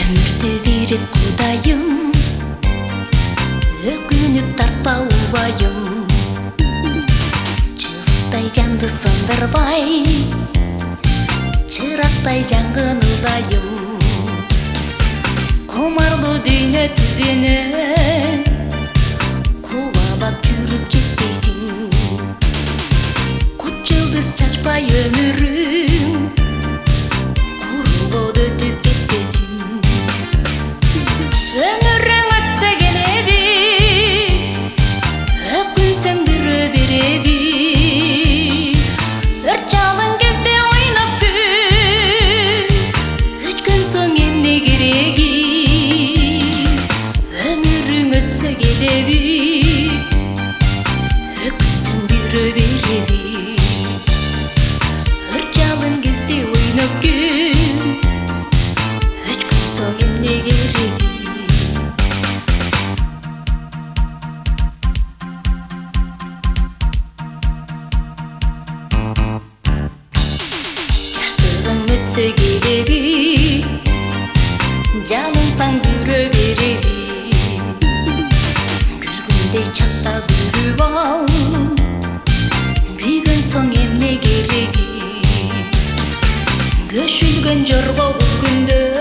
Өмүрдө бир рет Кудайым өкүнүп тартпа убайым, чырыктай жанды сындырбай, чырактай жангын Ылайым. Комарлуу дүйнө түбүнө кубалап жүрүп жетпейсиң, кут жылдыз чачпай өмүрүң курулуп өтүп кетпесин. Өмүрүң өтсө келеби, өкүнсөң бүрө береби, өрт жалын кезде ойноп күн, өчкөн соң эмне кереги? Өмүрүң өтсө келеби, өкүнсөң бүрө береби, өрт жалын кезде ойноп күн, өчкөн соң эмне кереги? Өтсө келеби, жалынсаң бүрө береби, күлгүндөй чатта күлүп ал, күйгөн соң эмне кереги? Көшүлгөн жорго бул күндө